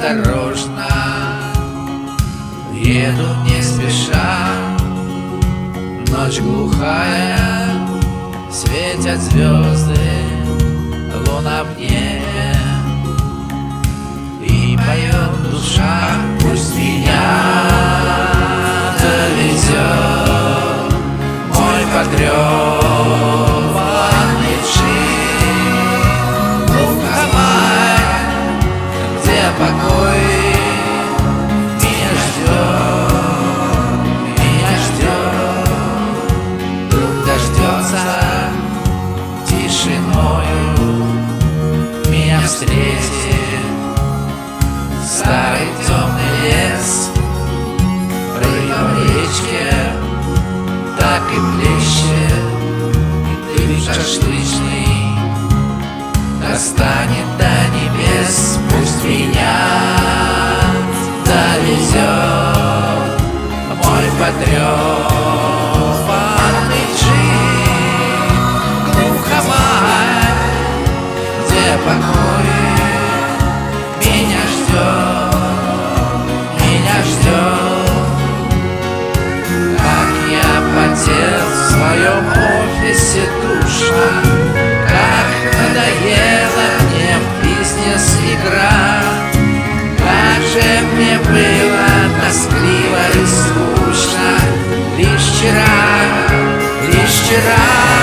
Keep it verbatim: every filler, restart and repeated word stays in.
осторожно, еду не спеша. Ночь глухая, светят звезды, луна в небе, и поет душа. Пусть меня довезет мой потрепанный джип в Хамай, где покой меня ждет, меня ждет. Друг дождется тишиною, меня встретит старый темный лес. Прыгай по речке, так и плещет, и дым шашлычный достанет до небес. Пусть меня довезет мой потрепанный джип в Хамай, где покой меня ждет, меня ждет. Как я потел в своем офисе душно, как надоела мне бизнес-игра, как же мне было тоскливо и скучно лишь вчера, лишь вчера.